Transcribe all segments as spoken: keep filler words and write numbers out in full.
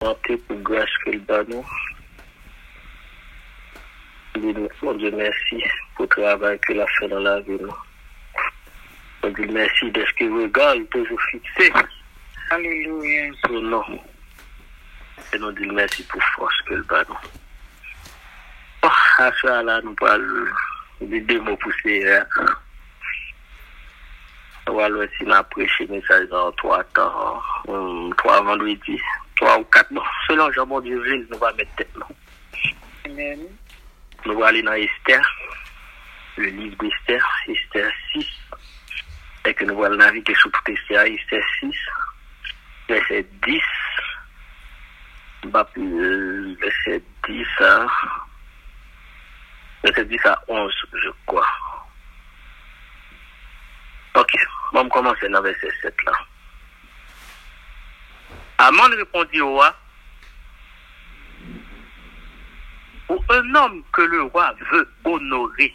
Santé pour grâce que le banon. Mon Dieu, merci pour le travail que l'a fait dans la vie. Mon Dieu, merci de ce que le regard est toujours fixé. Alléluia. Son nom. Et nous disons merci pour force que le banon. Oh, à ça là, nous parlons de deux mots poussés. On va voir si on a prêché le message dans trois temps, trois vendredis, trois ou quatre. Bon, selon Jean, mon Dieu, ville, nous allons mettre tête. Amen. Nous allons aller dans Esther, le livre d'Esther, Esther six, et que nous allons naviguer sur tout Esther, Esther six, verset dix, verset dix à, verset dix à onze, je crois. Ok, on va commencer dans verset sept là. Aman répondit au roi, pour un homme que le roi veut honorer,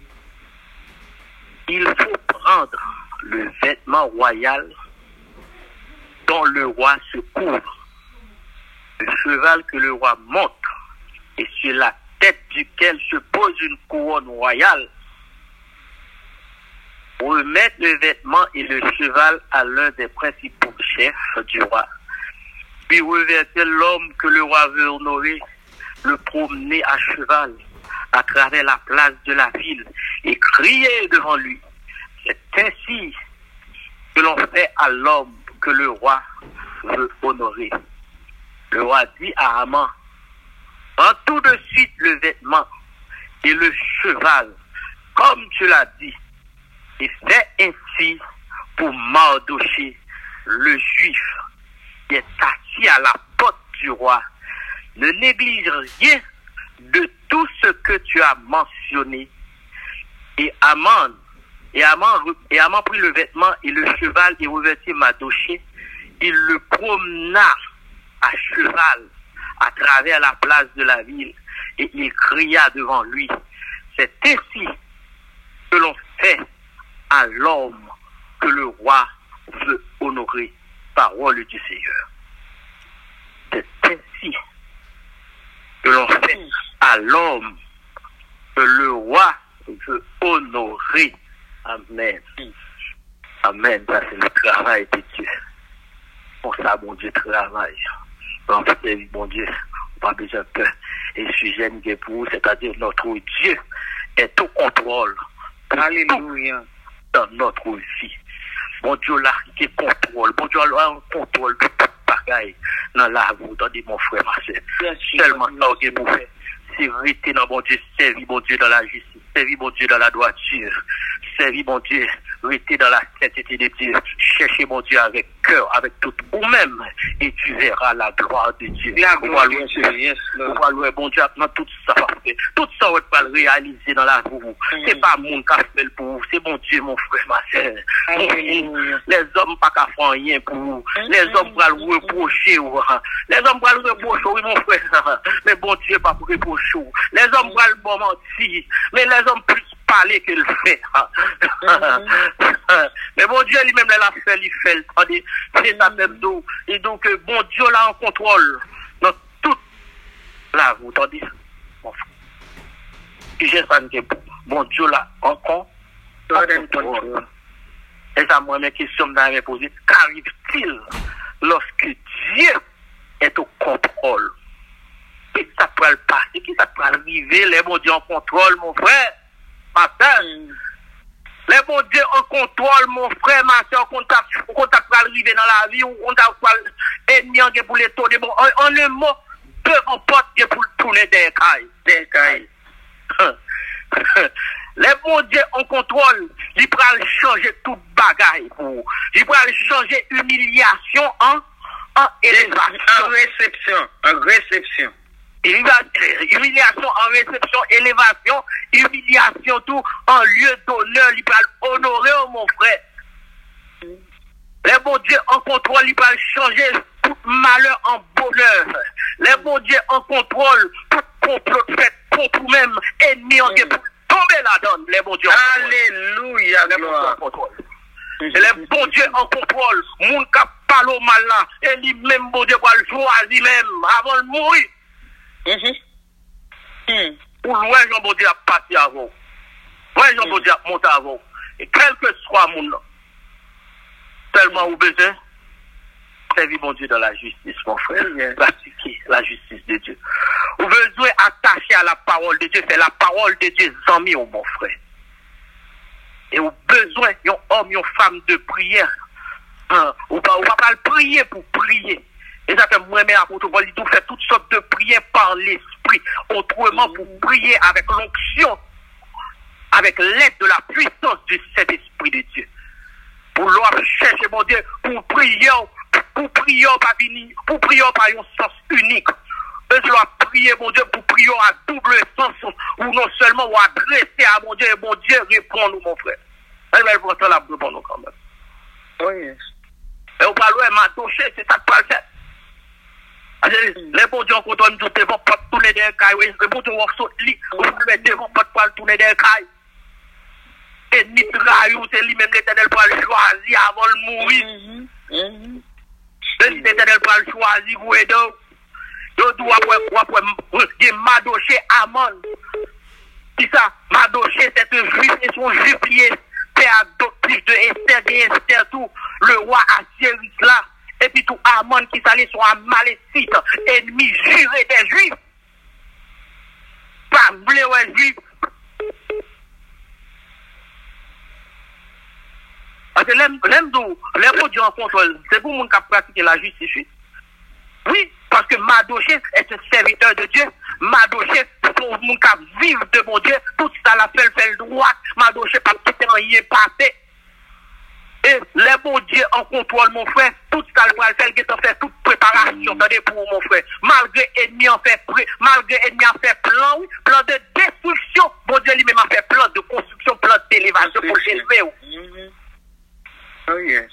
il faut prendre le vêtement royal dont le roi se couvre, le cheval que le roi monte et sur la tête duquel se pose une couronne royale, remettre le vêtement et le cheval à l'un des principaux chefs du roi, puis revertir l'homme que le roi veut honorer, le promener à cheval à travers la place de la ville et crier devant lui. C'est ainsi que l'on fait à l'homme que le roi veut honorer. Le roi dit à Haman, prends tout de suite le vêtement et le cheval, comme tu l'as dit, et fait ainsi pour Mardochée, le juif, qui est assis à la porte du roi. Ne néglige rien de tout ce que tu as mentionné. Et Haman, et Haman, et Haman prit le vêtement et le cheval et revêtit Mardochée. Il le promena à cheval à travers la place de la ville et il cria devant lui. C'est ainsi que l'on fait à l'homme que le roi veut honorer. Parole du Seigneur. C'est ainsi que l'on fait à l'homme que le roi veut honorer. Amen. Amen. Ça, c'est le travail de Dieu. Pour ça, mon Dieu, travaille. On fait, mon Dieu, pas besoin de peur. Et sujet pour vous, c'est-à-dire notre Dieu est au contrôle. Alléluia. Dans notre vie. Mon Dieu là, qui contrôle. Mon Dieu là, un contrôle de tout bagaille dans la vie. Attendez, mon frère, ma soeur. Seulement ça, ok, pour faire. C'est rester dans mon Dieu, servir mon Dieu dans la justice, servir mon Dieu dans la droiture, servir mon Dieu, rester dans la sainteté de Dieu, chercher mon Dieu avec cœur, avec tout, ou même, et tu verras la gloire de Dieu. La gloire de Dieu, yes, Lord. On va louer mon Dieu, dans tout ça, tout ça, on va le réaliser dans la vie. C'est pas mon qui a fait pour vous, c'est mon Dieu, mon frère, ma soeur. Les hommes pas qu'à faire rien pour vous. Les hommes vont le reprocher. Les hommes vont le reprocher, oui, mon frère. Mais bon Dieu, pas pour reprocher. Les hommes vont le bon mentir. Mais les hommes plus parler que le fait. Mais bon Dieu lui-même, il a fait, il fait. C'est ça même d'eau. Et donc, bon Dieu là en contrôle dans toute la route. Tandis, bon, j'ai ça, bon Dieu là en contrôle. Et ça, moi, mes questions me posées. Qu'arrive-t-il lorsque Dieu est au contrôle? Qu'est-ce que ça peut le passer? Qu'est-ce que ça peut arriver? Les bons dieux en contrôle, mon frère, ma soeur. Les bons dieux en contrôle, mon frère, ma soeur, on t'a pas arriver dans la vie, on t'a pas ennemi pour les tourner. Bon, en un mot, devant porte pour tourner des cailles. Des cailles. Les bons dieux en contrôle, ils peuvent changer toute bagaille pour. Ils peuvent changer humiliation en, en élévation. En réception. En réception. Humiliation en réception, élévation, humiliation tout en lieu d'honneur, il peut honorer mon frère. Les bons dieux en contrôle, il peut changer tout malheur en bonheur. Les bons dieux en contrôle, tout complot fait contre même ennemi en guerre pour tomber la donne. Les bons dieux Alléluia, les bons dieux en contrôle. Les bons dieux en contrôle, moun cap parle au mal là, et lui-même, bon Dieu, pour le choisir même, avant de mourir. Mhm. Mm. Pour loin, Jean bon Dieu a parti avant. Ouais, Jean bon Dieu a monté avant. Et quel que soit mon nom, tellement ou besoin, servir mon Dieu dans la justice, mon frère, pratiquer la justice de Dieu. Ou besoin attacher à la parole de Dieu, c'est la parole de Dieu, amis, mon frère. Et ou besoin, yon homme, yon femme de prière. Hein, ou pas, ou pas le prier pour prier. Et ça fait moi-même apôtre Paul, il tout fait toutes sortes de prières par l'esprit. Autrement, pour prier avec l'onction, avec l'aide de la puissance du Saint-Esprit de Dieu. Pour l'homme chercher mon Dieu, pour prier, pour prier pas venir, pour prier par un sens unique. Et je dois prier mon Dieu pour prier à double sens, ou non seulement ou adresser à mon Dieu, et mon Dieu répond nous mon frère. Elle va répondre la répondre nous quand même. Oh yes. Et on parle de ma touché, c'est ça que tu as fait. Les bons dieux, quand on nous dit, vont pas tourner des cailles, les bons dieux vont sauter, vous pouvez devant pas tourner des cailles. Et ni trahi, c'est lui-même l'éternel pour le choisir avant de mourir. C'est l'éternel pour le choisir, vous et donc. Yo doit après Madoché Amon. C'est ça, Madoché, c'est un juif et son juif lié, père adoptif de Esther, de Esther, tout, le roi Assyrie là, et puis tout Amon qui s'allait sur un malécite, ennemi juré des juifs. Pas blé ouais juif. Parce que l'aime, l'aime d'où, l'aime d'où Dieu en contrôle, c'est pour mon qui pratiquer la justice. Oui, parce que Madoché est un serviteur de Dieu. Madoché, pour mon qui vivre de mon Dieu, tout ça la fait, fait le droit. Madoché, pas quitter en y est passé. Et les bons dieux en contrôle, mon frère, tout ça le fait, qui t'en fait toute préparation, attendez pour mon frère. Malgré ennemi en fait, malgré ennemi en fait plan, oui, plan de destruction, mon Dieu lui-même a fait plan de construction, plan d'élévation pour l'élever. Oh yes.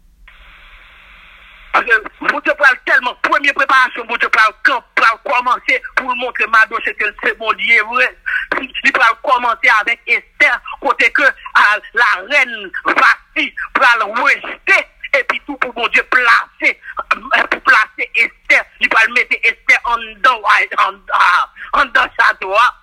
Parce que vous te parlez tellement, première préparation, vous te parlez quand pour commencer pour le montrer Madoché que c'est bon Dieu vrai. Il va commencer avec Esther, côté que à, la reine Vasti pour le rejeter, et puis tout pour mon Dieu placer, pour placer Esther, il va le mettre Esther en dedans, en, en dedans sa doigt.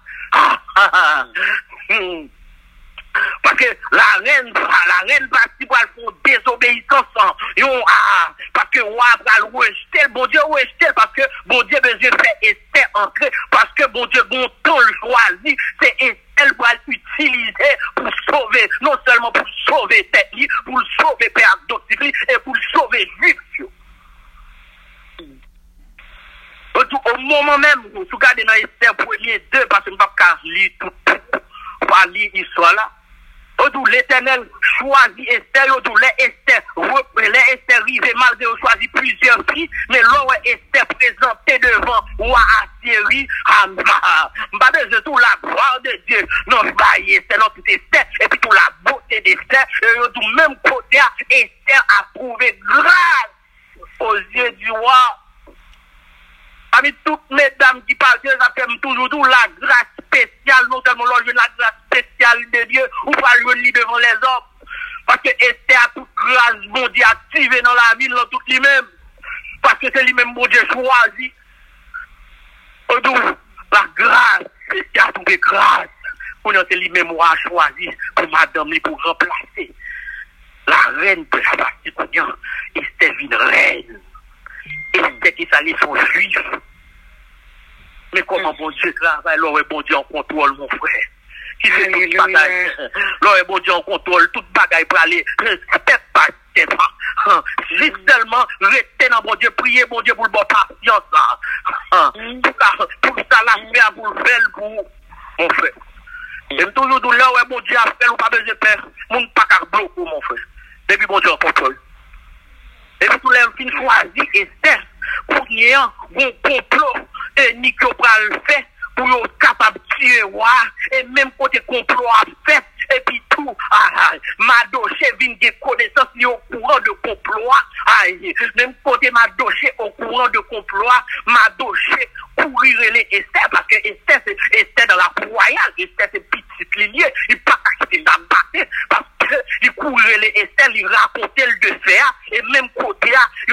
Parce que la reine, la reine Basti va faire désobéissance, yon, ah, parce que roi va le rejeter, bon Dieu rejeter, parce que bon Dieu besoin faire Esther entrer, parce que bon Dieu bon temps le choisi, c'est Esther va l'utiliser pour sauver, non seulement pour sauver tête, pour sauver père adoptif et pour sauver juif. Au moment même, vous regardez dans Esther premier deux, parce que je ne peux pas lire tout, pas lire l'histoire là. L'éternel choisit Esther, les Esther, les Esther rivé malgré choisi plusieurs filles, mais l'on Esther présenté devant roi Assyrie, pas besoin tout la gloire de Dieu, non, c'est notre Esther, et puis tout la beauté d'Esther, et tout même côté, Esther a trouvé grâce aux yeux du roi. Parmi toutes mesdames qui parlent, ça fait toujours tout la grâce spéciale, non seulement l'on la grâce spéciale de Dieu, ou pas le devant les hommes. Parce que Esther a toute grâce, bon Dieu, activée dans la vie, dans tout lui-même. Parce que c'est lui-même, bon Dieu, choisi. Donc, la grâce, Esther a trouvé grâce. Pour nous, c'est lui-même, moi, choisi, pour madame, pour remplacer la reine de la partie, Esther vit une reine. Esther qui s'allait son juif. Mais comment bon Dieu travaille, l'or est bon Dieu en contrôle, mon frère. Qui fait toute bagaille. L'or est bon Dieu en contrôle, toute bagaille pour aller, respect pas, c'est pas. Juste seulement, rester dans bon Dieu, prier bon Dieu pour le bon patience, là. Pour ça, la faire, pour le faire, pour mon frère. Et toujours, tout l'or est bon Dieu à faire, ou pas besoin de faire, mon pas qu'à bloquer, mon frère. Depuis bon Dieu en contrôle. Et puis tout le monde choisit Esther pour qu'il y ait un bon complot et ni qu'on va le faire pour être capable de tuer roi et même côté complot à fait et puis tout ah, Madoché vient de connaissance ni au courant de complot ah, même côté Madoché au courant de complot Madoché courir les Esther parce que Esther c'est Esther dans la royale Esther c'est petite ligne il pas quitter sa bataille parce il courait les Esther, il racontait le de faire, et même côté,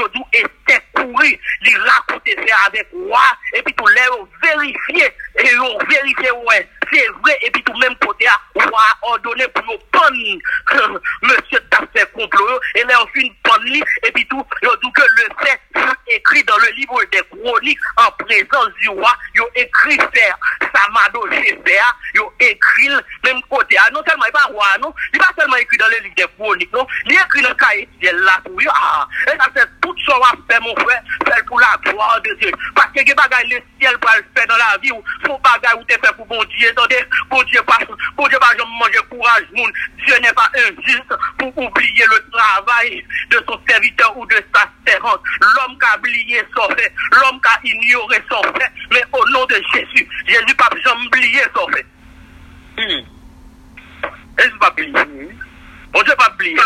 roi, et puis tout l'air vérifié, et ils vérifié, ouais, c'est vrai, et puis tout même côté, roi ordonné pour nous prendre, monsieur t'a fait complot, et là on fait une panne, et puis tout, ils ont dit que le fait écrit dans le livre des chroniques en présence du roi, ils ont écrit faire, Samadoché faire, ils ont écrit même côté, non seulement il n'est pas roi, non, il n'est pas seulement écrit dans le livre des chroniques, non, il est écrit dans le cahier là pour eux, ah, et ça fait tout ce qu'on va faire, mon frère, faire pour la gloire de Dieu, parce que les bagages, le ciel pour le faire dans la vie, ou son bagage où tu fait pour bon Dieu, attendez, bon Dieu pas, bon Dieu pas, je manger courage, moun, Dieu n'est pas injuste pour oublier le travail de son serviteur ou de sa servante, l'homme qui a oublié son fait, l'homme qui a ignoré son fait, mais au nom de Jésus, Jésus pas jamais oublié son fait. Mm. Jésus pas oublié. Bon Dieu pas oublié.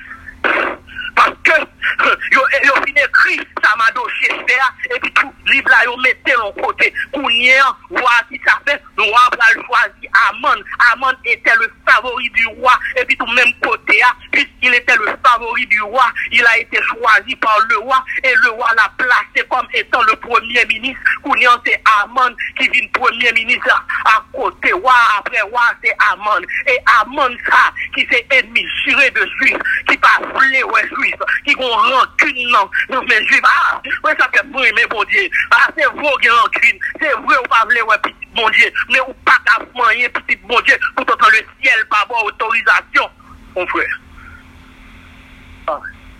Parce que yo yo fin écrit Samadoché faire et puis tout livre là yo mettez l'on côté Kounien roi qui ça fait le roi va choisir Amon. Amon était le favori du roi et puis tout même côté puisqu'il était le favori du roi, il a été choisi par le roi et le roi l'a placé comme étant le premier ministre. Kounien c'est Amon qui vient premier ministre à côté roi, après roi c'est Amon et Amon ça qui c'est ennemi juré de juif qui pas voulu ouais juif qui ont rancune non non mais juif ah ouais ça fait bruit mais bon Dieu ah c'est vous qui rancune c'est vrai ou pas voulu ouais petit bon Dieu mais ou pas qu'à moyen petit bon Dieu pour entendre le ciel par avoir autorisation mon frère ah.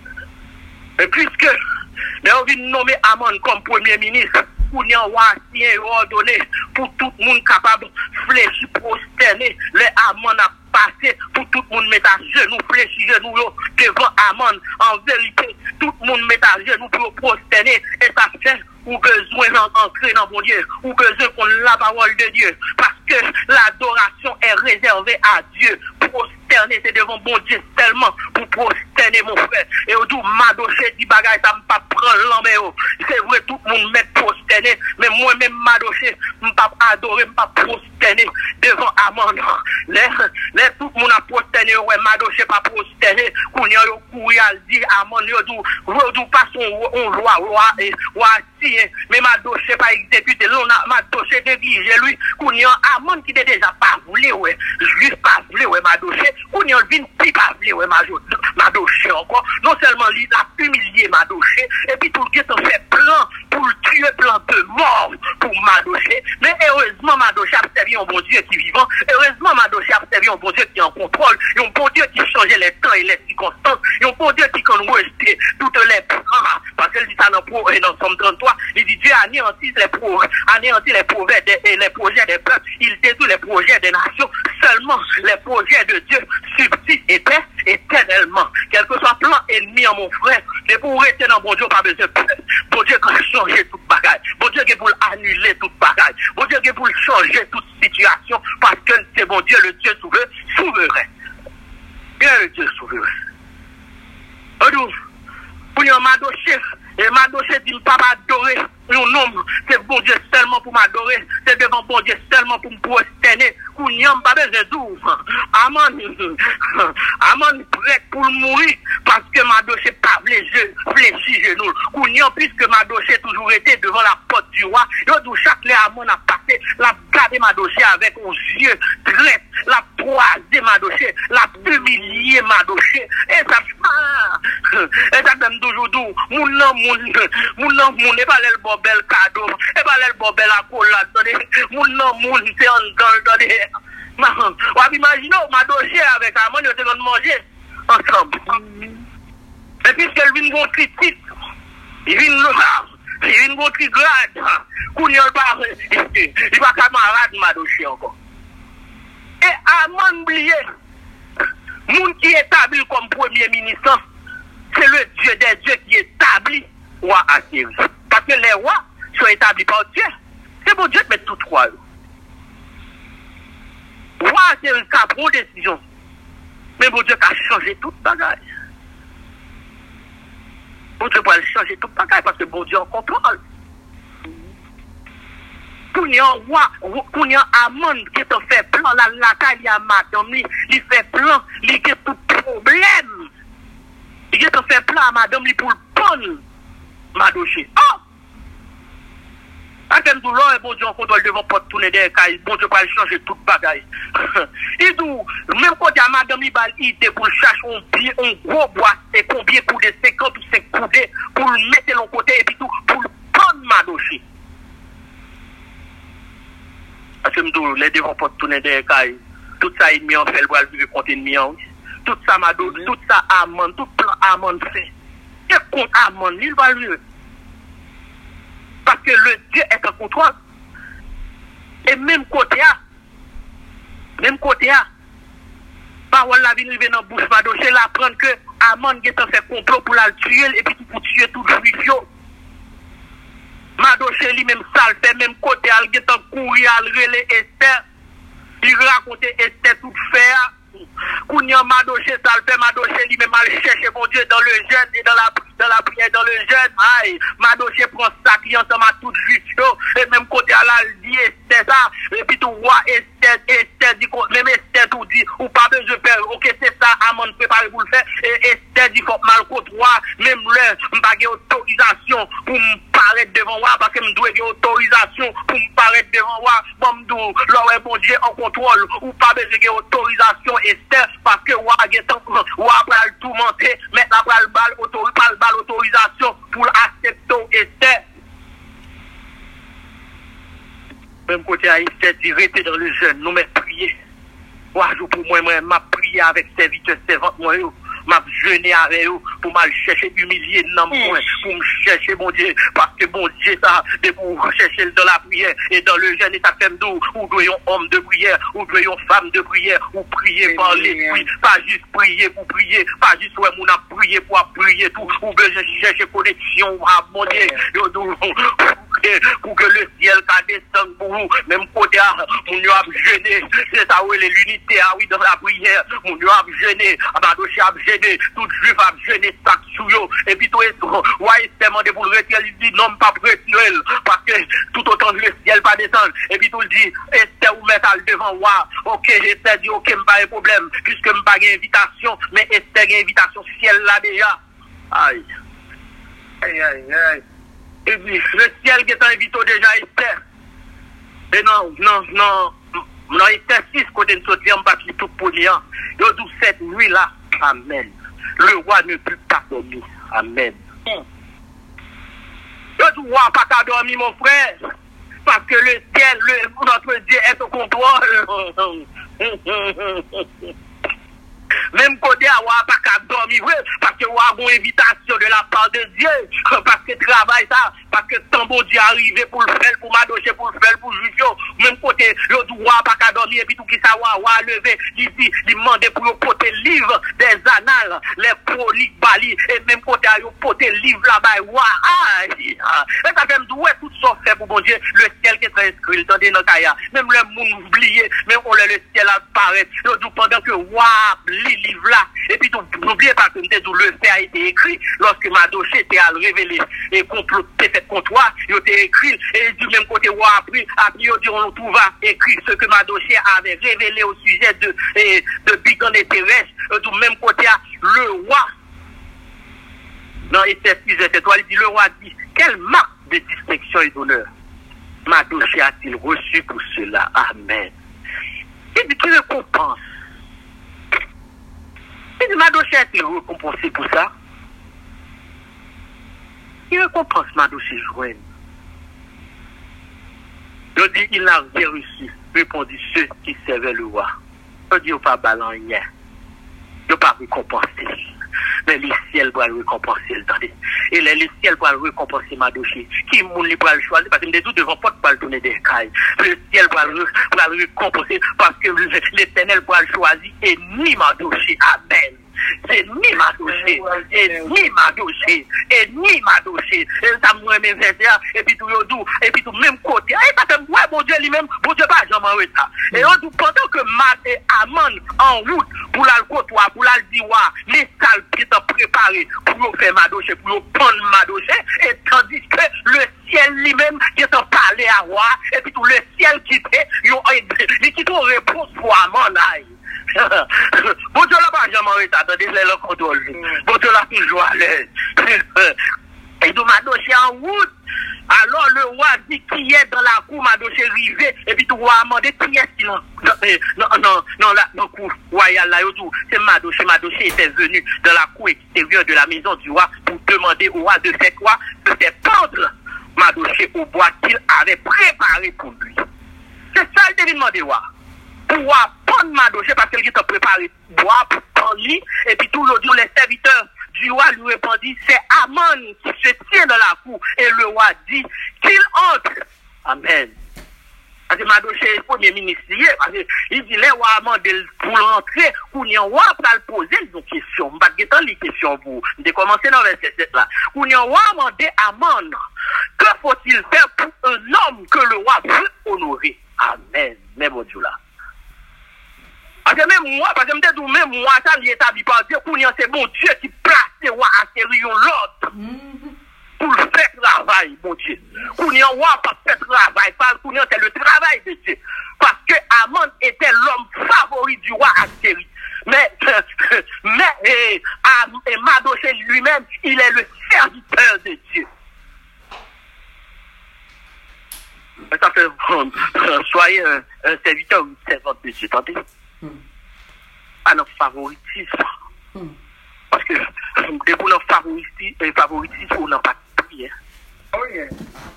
Et puisque mais on vient nommer Amon comme premier ministre pour n'y avoir rien ordonné pour tout le monde capable fléchir prosterner les Amon a passé pour tout le monde mettre à genoux, fléchir genoux devant Amon. En vérité, tout le monde met à genoux pour prosterner et ça fait ou besoin d'entrer dans mon Dieu, ou besoin qu'on la parole de Dieu. Parce que l'adoration est réservée à Dieu. Prosterner, c'est devant mon Dieu seulement pour prosterner mon frère. Et au tout, Madoché dit bagaille, ça ne pas prendre l'embé. C'est vrai, tout le monde met prosterner, mais moi-même, Madoché, je ne pas adorer, je ne pas prosterner devant Amon. Les, les, tout le monde a prosterné, ouais, Madoché pas prosterné, qu'on y a couru à dire Amon, yo tout, pas son roi, roi, et roi, mais Madoché pas exécuté, l'on a Madoché dirigé lui, qu'on y a Amon qui était déjà pas voulu, ouais, juste pas voulu, ouais, Madoché, qu'on y a vin plus pas voulu, ouais, Madoché encore, non seulement lui, il a humilié Madoché, et puis tout le monde fait plan pour le tuer, plan de mort pour Madoché, mais heureusement Madoché a servi un bon Dieu qui est vivant, heureusement Madoché a servi un bon Dieu qui est en contrôle, un bon Dieu qui changeait les temps et les circonstances, un bon Dieu qui quand rejeter toutes les plans, parce que dit ça dans Somme trente-trois, il dit Dieu anéantit les projets, anéantit les projets des, les projets des peuples, il détruit les projets des nations, seulement les projets de Dieu subsistent et paient éternellement. Quel que soit plan ennemi en mon frère, mais pour rester dans bon Dieu, pas besoin de peur. Bon Dieu qui a changé toute bagaille. Bon Dieu qui est pour annuler toute bagaille. Bon Dieu qui est pour changer toute situation, parce que c'est bon Dieu, le Dieu souverain, souverain. Bien le Dieu souverain. Adou, pour y Madoché, et Madoché dit pas m'adorer, un homme, c'est bon Dieu seulement pour m'adorer, c'est devant bon Dieu seulement pour me prosterner, pour n'y pas besoin d'ouvre. Amon, Amon prêt pour mourir, parce que Madoché pas fléchir genoux. Kounyan, puisque Madoché toujours été devant la porte du roi, et tout chaque les Amon a passé, la gardé Madoché avec aux yeux traite, la croisé Madoché, la humilié Madoché, et ça et ça même toujours d'où, mon nom, mon nom, mon n'est pas le bon bel cadeau, et pas le bon bel accolade, mon nom, mon c'est en dans on va imaginer Madoché avec Amon, ils vont manger ensemble. Et puisqu'elle vient de critique, il vient de il vient de critique grade, qu'on y a pas, il va camarade Madoché encore. Et Amon oublié, moun qui est établi comme premier ministre, c'est le Dieu des dieux qui établit roi à Syrie. Parce que les rois sont établis par Dieu. C'est bon Dieu qui met tout roi. Roi, c'est un cas pour décision. Mais bon Dieu qui a changé toute bagaille. Bon Dieu va changer toute bagaille parce que bon Dieu en contrôle. Quand il y a un roi, quand il y a un Amon qui te fait plan, la lataille, il y a madame, il fait plan, il y a tout problème. Il y a fait plan à madame pour le bon Madoché. Oh! fait tout là, et bon Dieu, on contrôle devant porte tourner des cailles, bon Dieu, pas changer toute bagaille. Et tout, même quand il y a madame, il va idée pour chercher un pied, un gros bois, et combien pour des cinquante ou cinq coudées, pour le mettre de l'autre côté, et puis tout, pour le prendre Madoché. Parce que les devant porte tourner des cailles, tout ça, il m'y en fait, le bras, le contre ennemi, tout ça, Madoché, tout ça, amende, tout plan amende fait. Et contre amende, il va le parce que le Dieu est en contrôle. Et même côté à, même côté à, parole la vie arrive dans bouche Madoché, la prendre que Amon qui a fait complot pour la tuer et puis pour tuer tout le juif. Madoché lui-même ça le fait, même côté à, il a courir à relais Esther, il racontait Esther tout faire. Kounia Madoché, ça le fait, Madoché lui-même mal chercher mon Dieu dans le jeûne et dans la, dans la prière, dans le jeûne. Aïe, Madoché prend sa cliente à tout juif, et même côté à la dit Esther ça, et puis tout roi Esther, Esther dit, même Esther tout dit, ou pas besoin de faire, ok, c'est ça, Amon préparé pour le faire, et Esther dit, faut mal contre roi, même là, m'pas gagner autorisation pour me paraître devant roi, parce que m'dois gagner autorisation pour me paraître devant roi, bon m'dou, là, bon Dieu en contrôle, ou pas besoin de gagner autorisation, Esther, parce que roi a va tout monter, mettre la balle balle balle autorisation pour accepter Esther. Même côté à Esther dit rester dans le jeûne, nous mettons prier. Trois jours pour moi, moi, m'a prié avec serviteur, servante, moi, m'a jeûné avec eux pour mal chercher humilier dans moi, pour me chercher mon Dieu, parce que bon Dieu ça, de pour chercher dans la prière et dans le jeûne et ça fait d'où, ou doyons homme de prière, ou doyons femme de prière, ou prier par l'esprit, pas juste prier pour prier, pas juste ouais mon a prier pour prier tout, ou besoin chercher connexion, à mon Dieu, pour que le ciel ça descende pour vous, même côté mon Dieu a jeûné, c'est ça où l'unité, ah oui dans la prière, mon Dieu a jeûné, Madoché a jeûné, tout juif a jeûné sac sous yo, et puis tout est, ouais, c'est demandé pour le retirer, il dit non, pas retirer, parce que tout autant le ciel pas descendre, et puis tout le dit, Esther ou mettre devant moi, ok, Esther dit, ok, m'pas de problème, puisque m'pas de invitation, mais Esther a invitation ciel là déjà, aïe, aïe, aïe, aïe, et puis le ciel qui est invité déjà Esther, et non, non, non, non, Esther six côté de sortir, m'pas qui tout pour lui, yo d'où cette nuit là, amen. Le roi ne peut pas dormir. Amen. Le roi n'a pas dormir, mon frère. Parce que le ciel, le, notre Dieu est au contrôle. Même côté, on n'a pas qu'à dormir, parce que on a une invitation de la part de Dieu. Parce que travail ça, parce que tant bon Dieu arrivé pour le faire, pour Madoché, pour le faire, pour le juger. Même côté, le droit pas qu'à dormir, et puis tout qui ça va lever, ici, il demande pour porter le livre des annales, les proliques bali, et même côté, il porter le livre là-bas, waouh, et ça fait me tout ça fait pour bon Dieu, le ciel qui est inscrit, dans des notaya, même le monde oublié, même on le ciel apparaît, pendant que waouh, les livres là, et puis n'oubliez pas que le fait a été écrit lorsque Madoché était à le révéler et comploter fait contre toi, il était écrit et du même côté on a appris, après il dit on trouve écrit ce que Madoché avait révélé au sujet de et, de Bigan et Thérèse, du même côté le roi dans Esther six verset trois, il dit le roi dit quelle marque de distinction et d'honneur Madoché a-t-il reçu pour cela? Amen. Il dit qu'il récompense. Il dit, Madoché a-t-il récompensé pour ça? Il récompense Madoché joint. Je dis, il n'a rien reçu, répondit ceux qui servaient le roi. Je dis, il n'y a pas ballon rien. Il n'y a pas récompensé. Mais les ciels vont le récompenser. Et les ciels vont le récompenser Madoché. Qui moun li va le choisir? Parce que nous devons pas le donner des cailles. Le ciel va le récompenser parce que l'éternel va le choisir et ni Madoché. Amen. C'est ni Madoché, et ni Madoché, et ni Madoché. Et ça m'a même fait ça, et puis tout, et puis tout, même côté. Et parce que moi, bon Dieu lui-même, bon Dieu pas jamais en retard. Et on dit, pendant que Mad et Amon en route pour la côtoyer, pour la dire, les salles qui sont préparées pour faire Madoché, pour prendre Madoché, et tandis que le ciel lui-même qui est en parler à roi, et puis tout le ciel qui fait, il qui trouve réponse pour Amon, aïe. Bon Dieu là pas jamais arrêté, attendez, les le contrôle. Bon Dieu là toujours à l'aise. Et donc Madoché en route. Alors le roi dit qui est dans la cour, Madoché rivé, et puis tout roi a demandé qui est qui non non non non la dans cour royale là tout. C'est Madoché. Madoché était venu dans la cour extérieure de la maison du roi pour demander au roi de faire quoi? De faire pendre Madoché au bois qu'il avait préparé pour lui. C'est ça le demandé roi. Pour prendre Madoché parce qu'il était préparé bois pour prendre lui, et puis tout l'audio les serviteurs du roi lui répondit, c'est Amon qui se tient dans la cour. Et le roi dit qu'il entre. Amen. Parce que Madoché est le premier ministre. Il dit, les rois demandent pour l'entrée, pour y roi pour le poser une question. Je ne vais pas les questions pour vous. Je vais commencer dans le verset sept là. Pour y roi demander Amon, que faut-il faire pour un homme que le roi veut honorer? Amen. Mais bon Dieu là. Parce que même moi, parce que même même moi, ça l'établit par Dieu, c'est bon Dieu qui place les rois à servir l'autre. Pour le faire travail, mon Dieu. Qu'on y a roi pas faire travail, parce qu'on c'est le travail de Dieu. Parce que Amon était l'homme favori du roi Astérie. Mais, mais, et, et Madoché lui-même, il est le serviteur de Dieu. Ça fait, euh, soyez un, un serviteur ou une servante de Dieu, attendez. À notre favoritisme. Mm. Parce que dès qu'on a favoritisme, favoritisme, on n'a pas de prière. Oh yeah.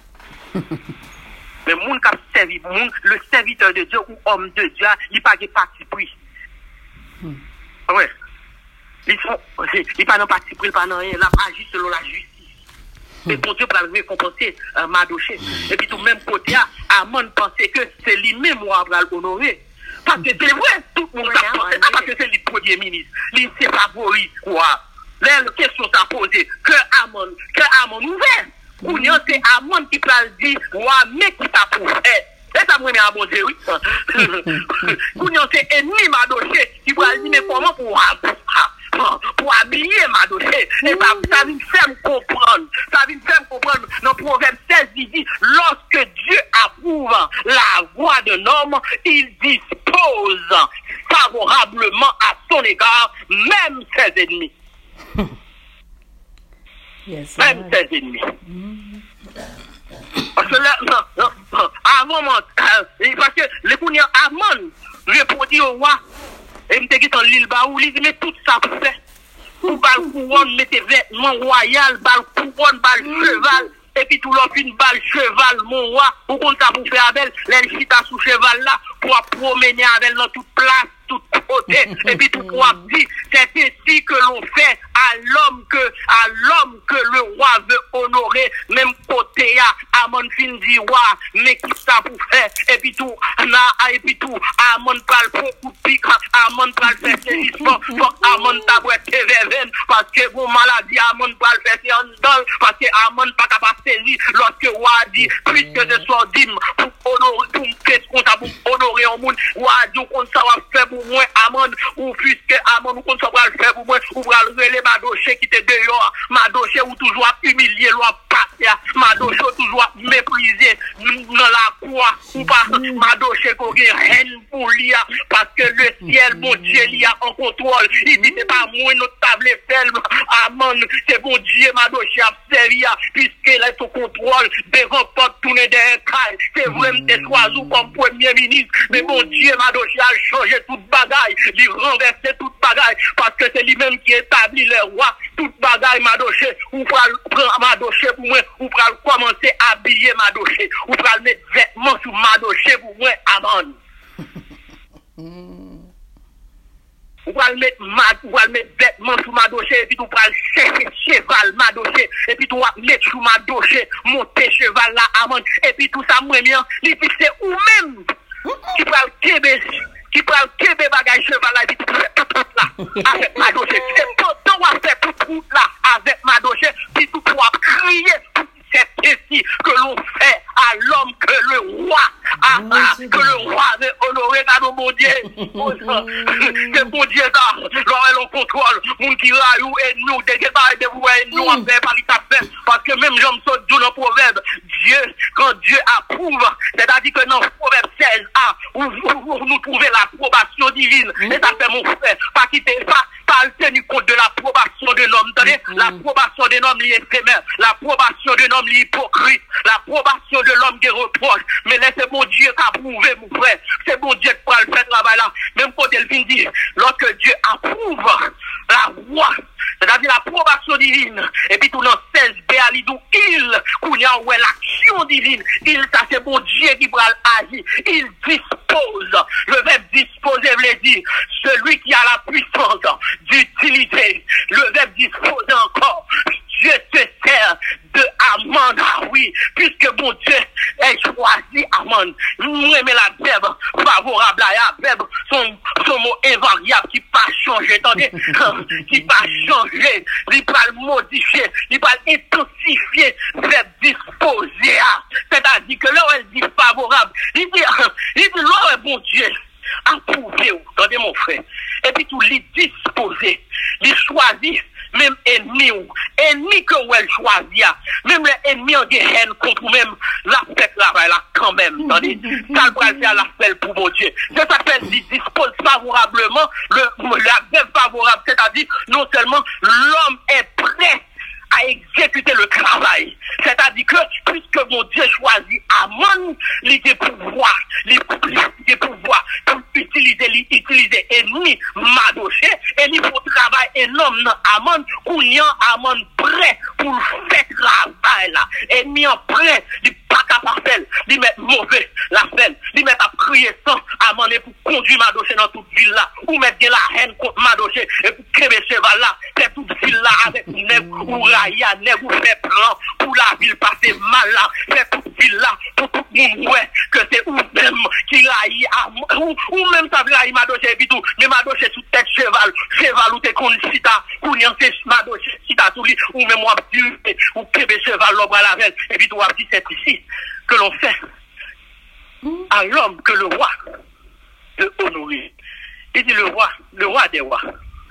Mais moun qui servi, moun, le serviteur de Dieu ou homme de Dieu, il n'a pas de parti pris. Mm. Ouais. Il n'a pas de parti pris, il n'a pas rien, il a agi selon la justice. Mm. Et bon Dieu va le récompenser euh, Madoché. Et puis tout même côté, Amon pensait que c'est lui-même qui va l'honorer. Parce que c'est vrai, tout le monde a pensé, parce que c'est le premier ministre. Il s'est favori, quoi. Là, la question s'est posée, que Amon, que Amon ouvert. Ou bien c'est Amon qui peut dire, ouais, mais qui t'a pour faire. Et ça me met à bon Dieu, oui. Ou bien c'est ennemi Madoché qui va dire, mais comment pour pour habiller Madoché. Et ça, ça vient faire me comprendre. Ça vient faire me comprendre. Dans Proverbe seize, il dit, lorsque Dieu approuve la voix d'un homme, il dispose favorablement à son égard, même ses ennemis. Yes, même ses ennemis. Mm. Parce que là, non, non, non, avant, euh, parce que les cougnons Amon répondit au roi, et me dit dans l'île Baou, il dit, mais tout ça pour faire. Pour bal couronne, mettez vêtements royal, bal couronne, bal cheval, et puis tout l'autre une balle cheval, mon roi, pour qu'on t'a pour faire avec, les chita sous cheval là, pour promener avec dans toute place, tout côté, et puis tout pour dire, c'est ainsi que l'on fait à l'homme que, à l'homme que le roi veut honorer, même côté à Amon fin dit roi, mais qui ça pour faire, et puis tout, na, et puis tout, Amon parle beaucoup de pique, Amon parle faire saisissement, faut Amon tabouette verveine, parce que bon maladie, Amon parle faire c'est en dedans, parce que Amon pas capable de saisir, lorsque roi dit, puisque ce soit dîme, pour honorer, pour qu'est-ce qu'on t'a pour honorer au monde, roi dit qu'on ça va faire pour moi, Amon, ou puisque Amon, ou qu'on ça va faire pour moi, ou va relever Madoché qui était dehors, Madoché ou toujours humilié, loi passer, Madoché toujours méprisé dans la croix, ou pas Madoché qui a haine pour lui, parce que le ciel, mon Dieu, il a en contrôle. Il dit, c'est pas moi, notre table ferme, Amon, c'est bon Dieu, Madoché a servi, puisqu'il est au contrôle, devant pas tourner des cailles, c'est vraiment des oiseaux comme premier ministre, mais bon Dieu, Madoché a changé toute bagaille, il renversé toute bagaille, parce que c'est lui-même qui établit les rois, toute bagaille Madoché, ou prendre Madoché pour moi, ou prendre commencer à habiller Madoché, ou prendre mettre vêtements sur Madoché pour moi, Amon. Ou prendre mettre mettre vêtements sur Madoché, et puis tu prends chercher cheval Madoché, et puis tu vas mettre sur Madoché, monter cheval là, Amon, et puis tout ça, moi, bien, il dit c'est ou même, qui prend le Québec, qui prend le Québec bagage cheval là, et puis tu fais tout là, avec Madoché. C'est pourtant, on va faire tout là, avec Madoché, puis tu vas crier, c'est ainsi que l'on fait à l'homme que le roi, à, à, que le roi veut honorer dans nos bon Dieu. Que bon Dieu, là, l'on contrôle, mon qui raillou et nous, des détails de vous et nous, on fait par l'État, parce que même j'aime ça dans le proverbe, Dieu, quand Dieu approuve, c'est-à-dire que dans le proverbe seize a, où, où, où nous trouvons l'approbation divine, et ça fait mon frère, pas quitter ça, pas tenu compte de l'approbation de l'homme, attendez, l'approbation de l'homme est éphémère, l'approbation de l'homme est hypocrite, l'approbation de l'homme qui reproche. Mais là, c'est mon Dieu qui a prouvé, mon frère. C'est mon Dieu qui pourra le faire travail là. Même quand elle vient dire, lorsque Dieu approuve la voix, c'est-à-dire l'approbation divine, et puis tout dans seize B, il dit, il, qu'on y a où est l'action divine, il, ça c'est mon Dieu qui pourra agir, il dispose. Le verbe disposer veut dire, celui qui a la puissance d'utiliser. Le verbe disposer encore. Dieu te sert de amende, ah oui, puisque mon Dieu est choisi amende. Nous aimons la verbe favorable à la verbe, son, son mot invariable qui pas changer, attendez, qui pas changer, il pas le modifier, il pas intensifier, verbe disposer, c'est-à-dire que là où elle dit favorable, il dit, il dit là où bon Dieu approuvé, attendez mon frère, et puis tout les disposer, les choisir, même ennemi ou ennemi que vous avez choisi, même les ennemis ont des haines contre vous-même, la fête travail là quand même, attendez, ça va faire la fête pour mon Dieu. Ça s'appelle, il dispose favorablement, le, la verbe favorable, c'est-à-dire, non seulement l'homme est prêt à exécuter le travail. C'est-à-dire que, puisque mon Dieu choisit Amon, il a des pouvoirs, il a des pouvoirs pour utiliser, utiliser ennemi, Madoché, et il faut travailler énorme dans Amon, où il y a Amon prêt pour faire travail là. Ennemi en prêt, il pas capable de faire, il met mauvais la faire, il met à crier sans Amon et pour conduire Madoché dans toute ville là, ou mettre de la haine contre Madoché et pour créer cheval là, faire toute ville là avec nègre ou raya, nègre ou fait plan pour la ville passer mal là, faire toute ville là, pour tout le monde ouais, que c'est ou même qui raille ou, ou même ça raille Madoché et puis tout, mais Madoché sous tête cheval, cheval ou t'es con cita, ou n'y en c'est Madoché cita tout lui, ou même ou abduré, ou créer cheval l'obre à la veille, et puis tout abdi c'est ici que l'on fait à l'homme que le roi de honorer. Il dit le roi, le roi des rois.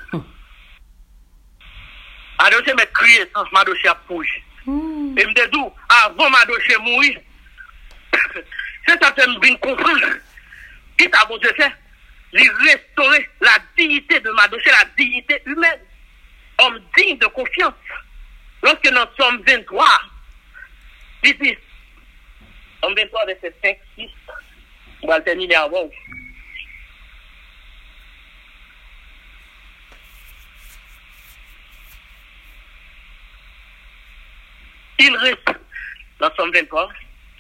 Madoché m'a crié sans Madoché a pourri. Et me dit, avant Madoché mourir, c'est ça que je viens comprendre. Qui t'a bon Dieu fait? Il restaurer la dignité de Madoché, la dignité humaine. Homme digne de confiance. Lorsque nous sommes vingt-trois, il dit, Somme vingt-trois, verset cinq, six, on va le terminer avant. Il reste dans Somme vingt-trois,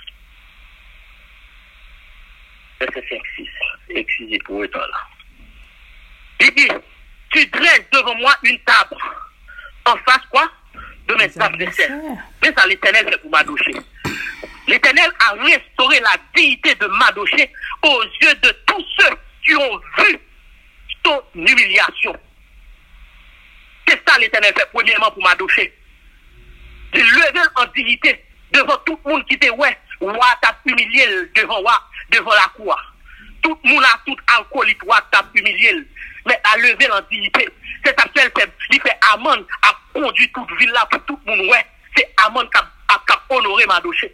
verset cinq, six. Excusez pour le temps là. Il dit, tu dresses devant moi une table. En face quoi? De mes adversaires. Mais ça l'Éternel fait pour Madoché. L'Éternel a restauré la dignité de Madoché aux yeux de tous ceux qui ont vu son humiliation. C'est ça l'Éternel fait premièrement pour Madoché. Il lever en dignité devant tout le monde qui était ouais, roi t'a humilié devant roi, devant la cour. Tout le monde a tout alcoolique, roi t'a humilié, mais à lever en dignité. C'est ça qu'il fait. Il fait Amon a conduit toute ville là pour tout le monde ouais. C'est Amon qui a, a, a honoré Madoché.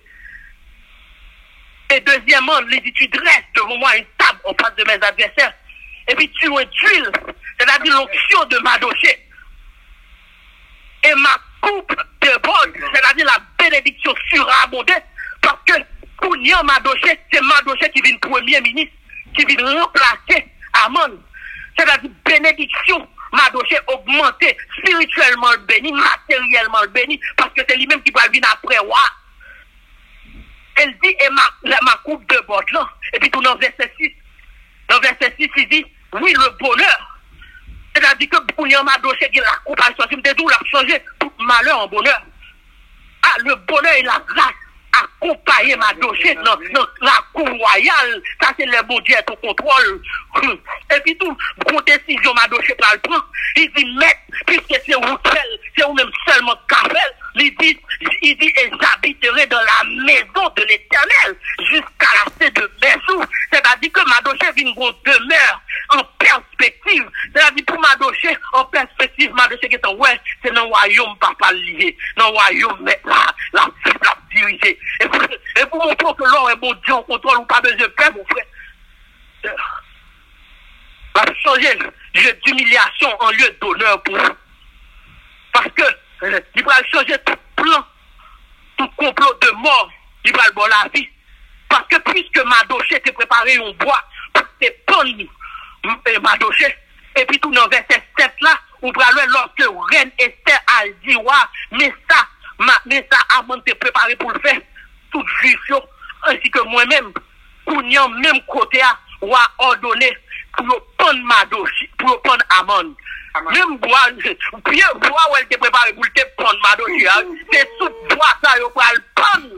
Et deuxièmement, il dit, tu dresses devant moi une table en face de mes adversaires. Et puis tu es d'huile, c'est-à-dire l'onction de Madoché. Et ma coupe de bonne, c'est-à-dire la bénédiction surabondée, parce que pour Nian Madoché, c'est Madoché qui vient premier ministre, qui vient remplacer Amon. C'est-à-dire bénédiction, Madoché augmenté, spirituellement le béni, matériellement le béni, parce que c'est lui-même qui va venir après roi. Elle dit, et ma, la, ma coupe de botte là. Et puis tout dans verset six. Dans verset six, il dit, oui, le bonheur. C'est-à-dire que pour y avoir Madoché qui la coupe a changé, mais d'où l'a changé tout malheur en bonheur. Ah, le bonheur et la grâce accompagner Madoché dans, dans la cour royale. Ça, c'est le bon Dieu au contrôle. Et puis tout, pour décision Madoché par le prend, il dit, maître, puisque c'est vous seul, c'est vous même seulement Kafel, il dit, il dit, et j'habiterai dans la maison de l'Éternel jusqu'à la fin de mes jours. C'est-à-dire que Madoché vient une demeure en perspective. C'est-à-dire pour Madoché, en perspective, Madoché qui est en ouais, c'est dans le royaume papa lié, dans le royaume, mais là, la vie, la dirigée. Et pour, et pour montrer que l'or est bon Dieu, on contrôle ou pas besoin de paix, mon frère. Va changer lieu d'humiliation en lieu d'honneur pour vous. Parce que euh, il va changer tout plan, tout complot de mort, il va le bon la vie. Parce que puisque Madoché t'est préparé un bois pour te pendre Madoché, et puis tout dans verset sept là, on va le lorsque Reine Esther a dit, ouais, mais ça, ma, mais ça, avant de te préparer pour le faire, toute juif, ainsi que moi-même, pour n'y a même côté à, ou a ordonné pour prendre Madoché, pour prendre Amon. Même bois, bien bois où elle te préparé pour te prendre Madoché, c'est sous bois ça, il va le prendre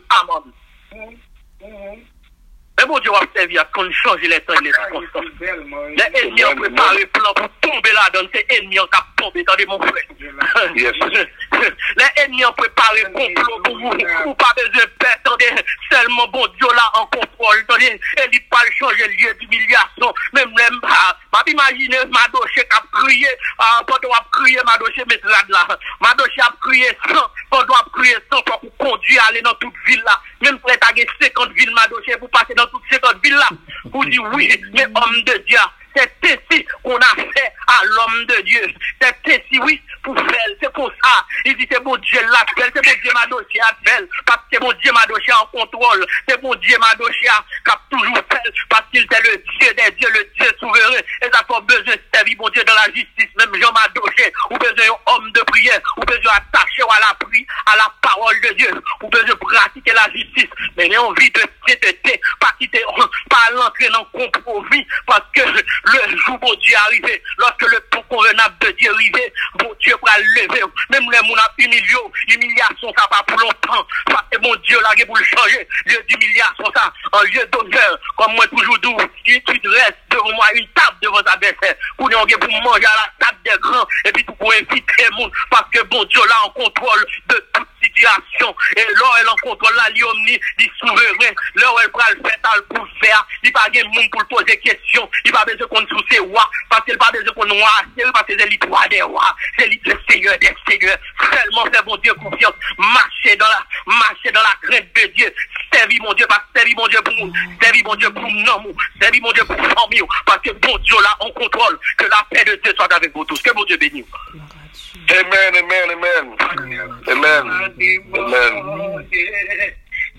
Amon. Mais bon Dieu va servir qu'on change les temps et les circonstances. Les ennemis ont préparé plan pour tomber là-dedans. C'est ennemis qui ont tombé dans mon frère. Yes. Les ennemis ont préparé complot pour vous. Vous pas besoin de perdre. Seulement bon Dieu là en contrôle. Et il pas changer le lieu d'humiliation. Même les m'a imaginé Madoché qui a crié. Pendant a crié Madoché mais là. Madoché a crié sans. Pendant a crié sans pour conduire aller dans toute ville là. Même près à cinquante villes Madoché pour passer dans toutes ces autres villes là, vous dites oui, mais homme de Dieu, c'est ainsi qu'on a fait à l'homme de Dieu. C'est ainsi, oui, pour faire, c'est pour ça. Il dit c'est bon Dieu l'appelle, c'est bon Dieu Madoché appelle, parce que c'est bon Dieu Madoché en contrôle, c'est bon Dieu Madoché qui a toujours fait, parce qu'il est le Dieu des dieux, le Dieu souverain, et ça fait besoin de servir bon Dieu dans la justice, même Jean Madoché, ou besoin d'un homme de prière, ou besoin attacher à la prière, à la parole de Dieu, ou besoin pratiquer la justice, mais j'ai envie de t'aider, pas quitter, pas l'entrer dans le compromis, parce que le jour bon Dieu arrivé, lorsque le temps convenable de Dieu arrivé, bon Dieu va le lever, même les gens ont humilié, l'humiliation ça va pour longtemps, parce que mon Dieu l'a pour le changer, lieu d'humiliation ça, en lieu d'honneur, comme moi toujours doux, tu dresses devant moi une table devant ta adversaires, pour nous pour manger à la table des grands, et puis pour inviter le monde, parce que bon Dieu là en contrôle de toute situation, et là elle en contrôle là, l'omni, il souverain, là elle prend le fait pour le faire, il pas de monde pour poser des questions, il pas besoin qu'on sous ses rois, parce qu'il pas besoin qu'on noie, c'est parce que c'est les rois des rois, c'est le Seigneur des seigneurs, seulement faire mon Dieu confiance, marcher dans la, marcher dans la crainte de Dieu, servir mon Dieu, parce que servir mon Dieu pour nous, servir mon Dieu pour nous, servir mon Dieu pour nous, parce que bon Dieu là, on contrôle, que la paix de Dieu soit avec vous tous, que mon Dieu bénisse. Amen, amen, amen. Amen. Amen.